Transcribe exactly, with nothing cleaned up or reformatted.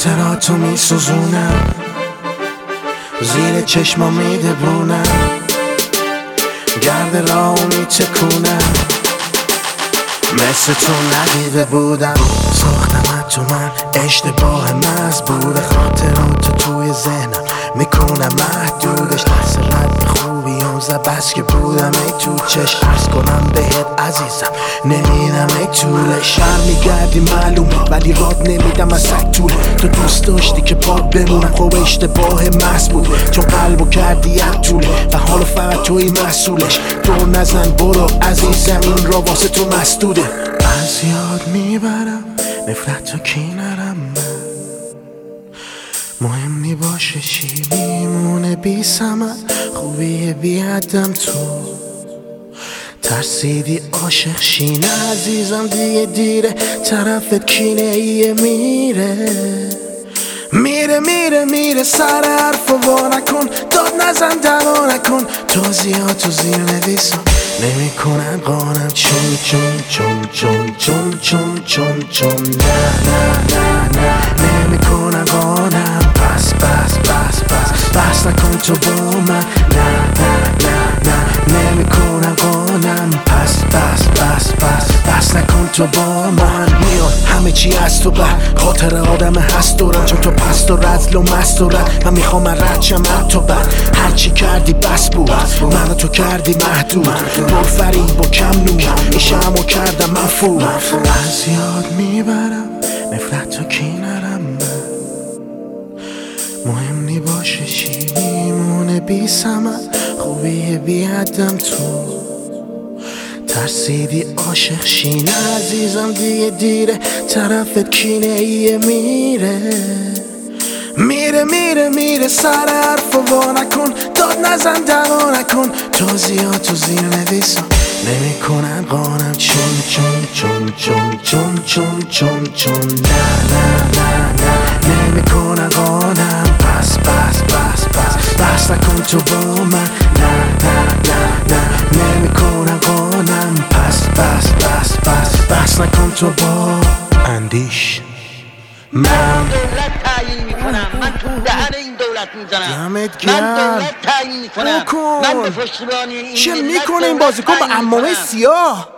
خاطراتو میسوزونم، زیر چشما میدبونم، گرد راهو میتکونم، مثل تو ندیده بودم. ساختمت تو من اشتباه محض بوده، خاطراتو توی ذهنم میکنم محدودش. دست رد خوبی اون زد بس که بودم ای تو چشم، عرض کنم بهت عزیزم نمیدم ای طوله. شر میگردی معلومه ولی راد نمیدم از سگ طوله. تو دوست داشتی که پاک بمونم، خب اشتباه محض بود چون قلبو کردی یک طوله و حالا فقط توی مسئولش. دور نزن برو عزیزم این را واسه تو مسدوده. از یاد میبرم نفرت و کینرم من، مهم نی باشه چی میمونه بی ثمر. خوبیه بی حدم تو ترسیدی عاشق شینه عزیزم دیگه دیره. طرفت کینه ایه میره میره میره میره سر حرف و وا نکن، داد نزن دوا نکن. توضیحاتو زیر نویسم نمی کنن قانم، چون چون چون چون چون چون چون چون نه نه نه نه نمی کنن قانم. بس بس بس بس بس نکن تو با من، نه نه نه نه نمی کنن قانم. پس بس بس بس بس نکن تو با من. میاد همه چی از تو بر خاطر آدم هست دورم، چون تو پست و رزل و مست و رد. من میخوام من رد شم تو بر هرچی کردی بس بود، منو تو کردی محدود. برفریب با کم نور این شمو کردم مفهوم. از یاد میبرم نفرت و کینرم من، مهم نی باشه چی میمونه بی ثمر. خوبیه بی حدم تو ترسیدی عاشق شینه عزیزم دیگه دیره. طرفت کینه ایه میره میره میره میره سر حرف و وا نکن، داد نزن دوا نکن. توضیحاتو زیر نویسم نمی کنن قانم، چون چون چون چون چون چون چون چون نه نه نه نه نمی کنن قانم. بس بس بس بس بس نکن تو با من، نه نه نه نه نمی کنن قانم. پس بس بس بس بس نکن تو با اندیش. من دولت تعیین میکنم، من تو دهن این دولت میزنم، من دولت تعیین میکنم، من به پشتیبانی این چه میکنه این بازیکن با عمامه سیاه؟